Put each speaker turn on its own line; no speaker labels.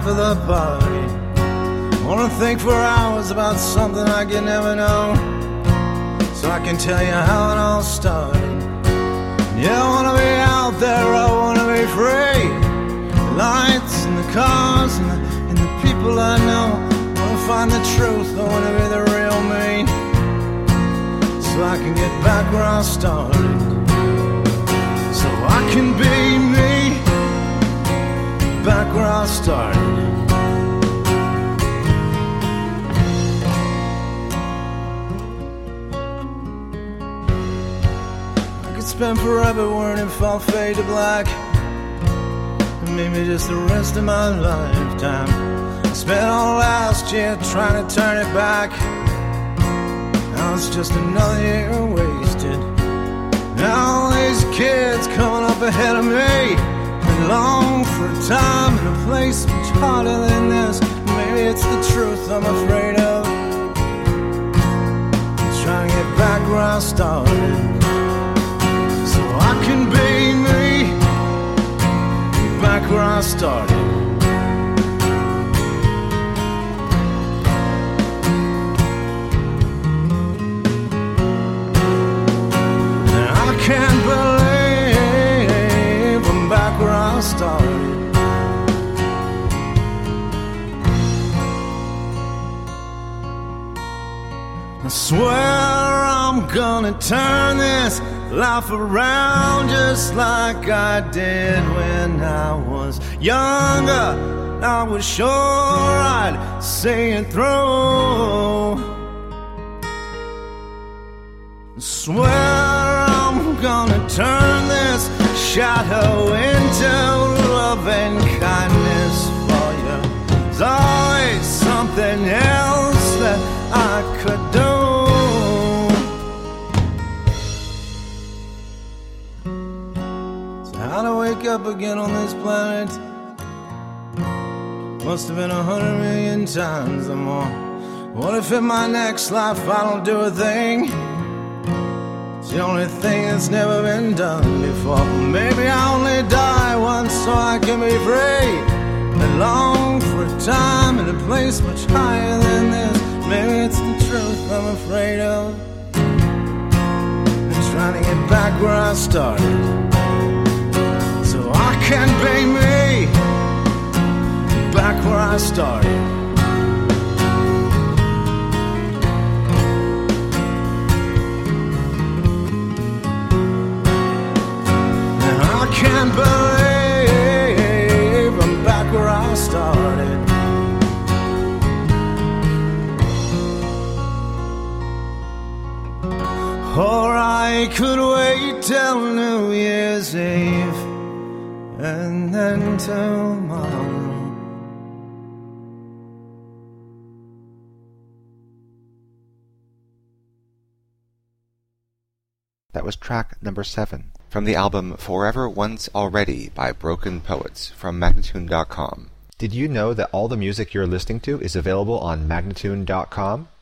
of the party. Wanna think for hours about something I can never know, so I can tell you how it all started. Yeah, I wanna be out there, I wanna be free. The lights and the cars and the people I know. Wanna find the truth, I wanna be the real me, so I can get back where I started. So I can be me, back where I started. Spent forever worrying if I'll fade to black, and maybe just the rest of my lifetime. I spent all last year trying to turn it back. Now it's just another year wasted. Now all these kids coming up ahead of me, they long for a time and a place much harder than this. Maybe it's the truth I'm afraid of. I'm trying to get back where I started. I can be me, back where I started. And I can't believe I'm back where I started. I swear I'm gonna turn this life around just like I did when I was younger. I was sure I'd see it through. I swear I'm gonna turn this shadow into love and kindness for you. There's always something else that I could do. How to wake up again on this planet must have been 100 million times or more. What if in my next life I don't do a thing? It's the only thing that's never been done before. Maybe I only die once so I can be free. I long for a time and a place much higher than this. Maybe it's the truth I'm afraid of. I'm trying to get back where I started. I can be me, back where I started. And I can't believe I'm back where I started. Or I could wait till New Year's Eve and then tomorrow.
That was track number 7 from the album Forever Once Already by Broken Poets from Magnatune.com.
Did you know that all the music you're listening to is available on Magnatune.com?